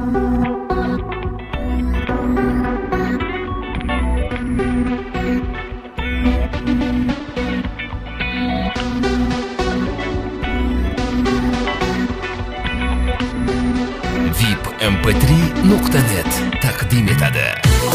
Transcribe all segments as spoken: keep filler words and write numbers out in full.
vip m p три nuqta net taqdim etadi.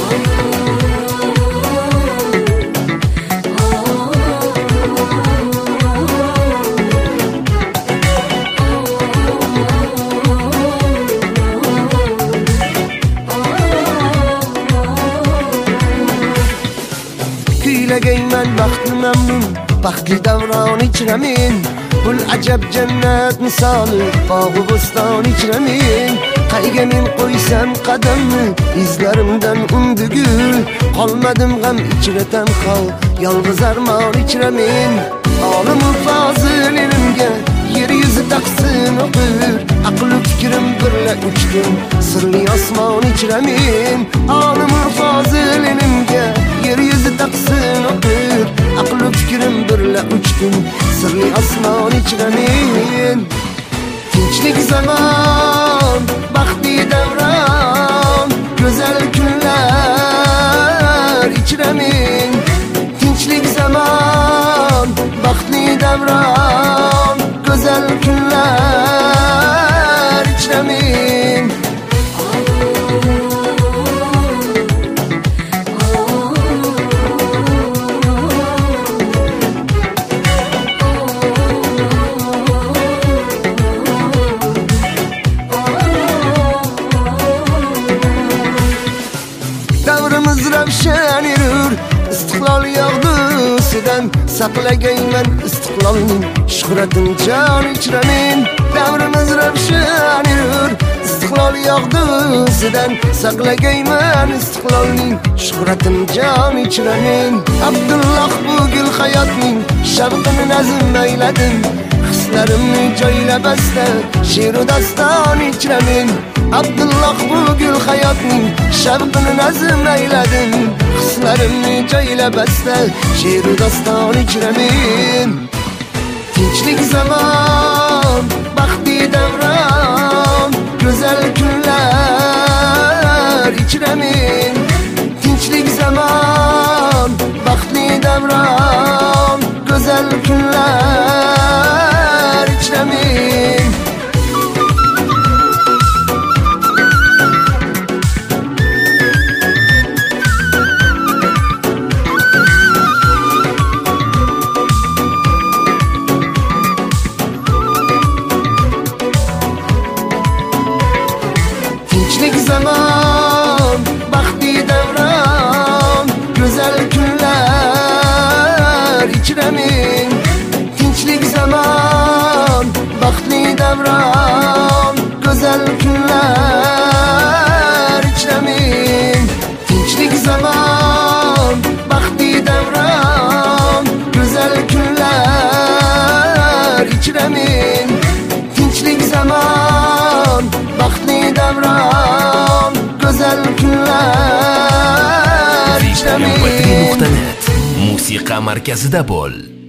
Kuylagayman baxtli mamnun, baxtli davron ichra men. Bul ajab jannat misoli, bog'u bo'ston ichra men. Qayga men qo'ysam qadamni, izlarimdan undugul. Qolmadim g'am ichra tanho, yolg'iz armon ichra men. Olim fozil ilmga yer yuzi taqsim o'qir, aql fikrim birla uchdim, sirli osmon ichra men. Olim fozil ilmga yer yuzi taqsim o'qir, aql fikrim birla uchdim, sirli osmon ichra men. Tinchlik zamon, baxtli davron, go'zal kunlar ichra men. Tinchlik zamon, baxtli davron, go'zal kunlar ichra men. Davrimiz ravshan yurur, istiqlol yog'dusidan saqlagayman istiqlolning shuhratini jon ichra men. Davrimiz ravshan yurur, istiqlol yog'dusidan saqlagayman istiqlolning shuhratini jon ichra men. Abdulloh bu gul hayotning shavqini nazm ayladim, hislarimni joylab asta she'ru daston ichra men. Abdulloh bu gul hayotning shavqini nazm ayladim, hislarimni joylab asta she'ru daston ichra men. Tinchlik zamon, baxtli davron, go'zal kunlar ichra men. Tinchlik zamon, baxtli davron, go'zal kunlar ichra men. Tinchlik zamon, baxtli davron, go'zal kunlar ichra men. Tinchlik zamon, baxtli davron, go'zal kunlar ichra men. Tinchlik zamon, baxtli davron, go'zal kunlar ichra men. Tinchlik zamon, baxtli davron, go'zal kunlar ichra men. vip m p три nuqta net musiqa markazida bo'l.